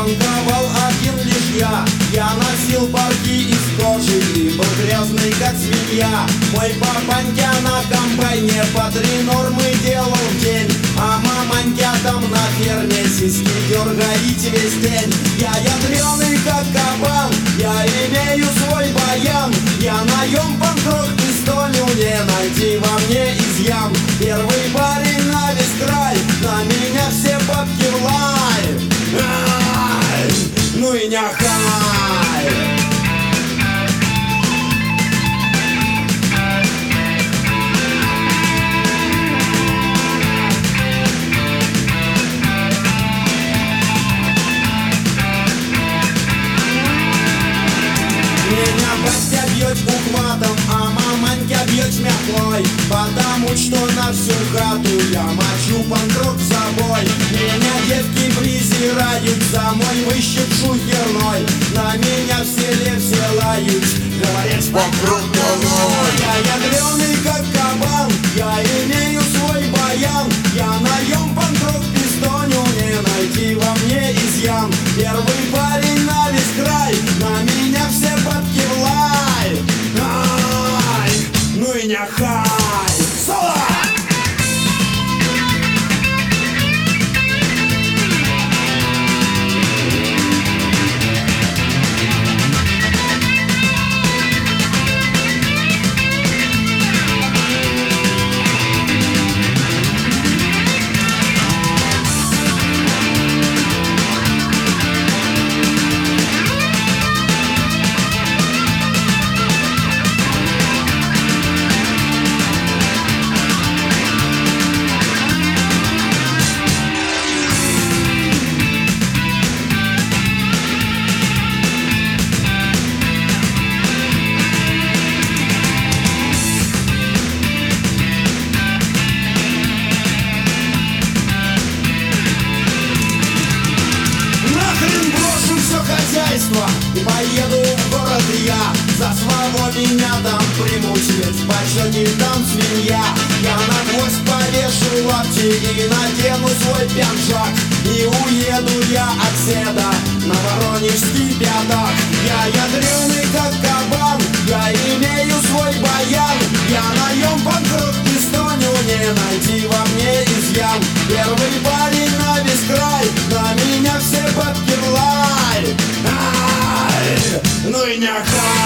панковал один лишь я носил парки из кожи и был грязный как свинья. Мой папанька на комбайне по 3 нормы делал в день, а маманька там на ферме сиськи дергаете весь день. Я ядреный как кабан, я имею свой баян, я наем панк-рок пистолю, не найти во мне изъян. Первый парень на весь край, на меня все бабки в лай. Ай, ну и няхай. Меня батя бьет ухватом, а маманька бьет шмяклой, потому что на всю хату я мочу панк-рок с собой. Меня девки презирают, за мой выщет шухерной, на меня в селе все лают, говорят, панк-рок долой. Я ядреный как кабан, я имею свой баян, я наем панк-рок пистоню, не найти во мне изъян. Первый парень на весь край, на меня все бабки в лай. Ай, ну и няхай. Соло! И поеду в город я, за свободу меня там примут, ведь в почете там свинья. Я на гвоздь повешу лапти и надену свой пиджак, и уеду я от седа на воронежский пятак. Я ядреный как кабан, я имею свой баян, я наем панк-рок пистоню, не найти во мне изъян. Первый парень на весь край, на меня все бабки в лай. Ай, ну и няхай.